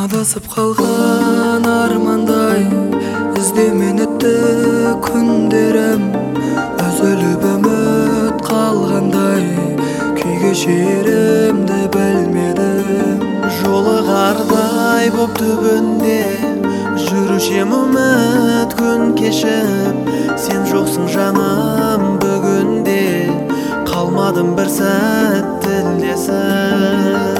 Адасып қалған армандай іздеумен өтті күндерім, үзіліп үміт қалғандай күй кешерімді білмедім. Жолы қардай боп түбінде жүрушем үміт күн кешіп, сен жоқсың жаным бүгінде, қалмадым бір сәт тілдесіп.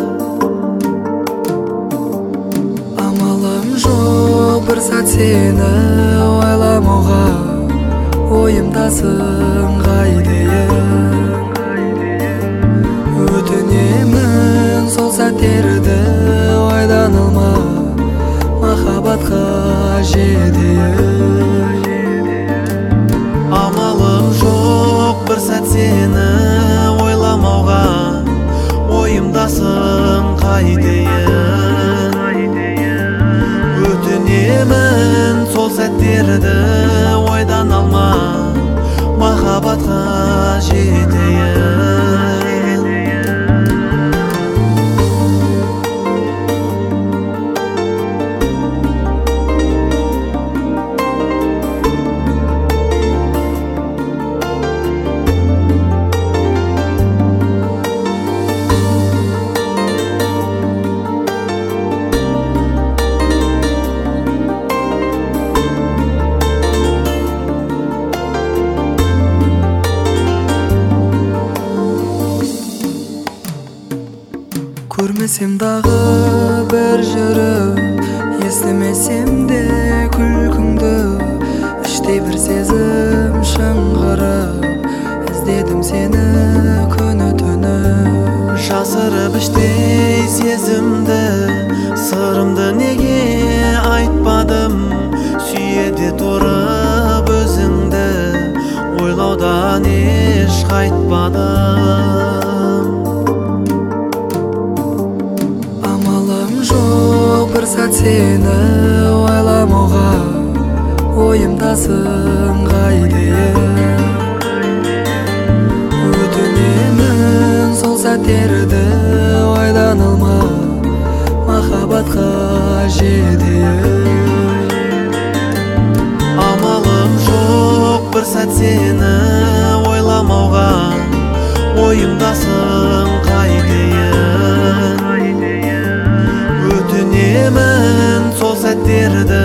Амалым жоқ бір сәт сені ойламауға, ойымдасың қайдайын. Өтінемін сол сәттерді ойдан алма, махаббатқа жетейін. Амалым жоқ бір сәт сені ойламауға, ойымдасың қайтейін. Өтінемін сол сәттерді ойдан алма, махаббатқа жетейін. Көрмесем дағы бір жүріп, естімесем де күлкіңді, іштей бір сезім шыңғырып, іздедім сені күні түні. Жасырып іштей сезімді, сырымды неге айтпадым, сүйеде тұрып өзіңді, ойлаудан еш қайтпадым. Бір сәт сені ойламауға, ойымдасың қайдайын. Өтінемін сол сәттерді ойдан алма, махаббатқа жетейін. Амалым жоқ бір сәт сені ойламауға, ойымдасың қайтейін. Өтінемін сол сәттерді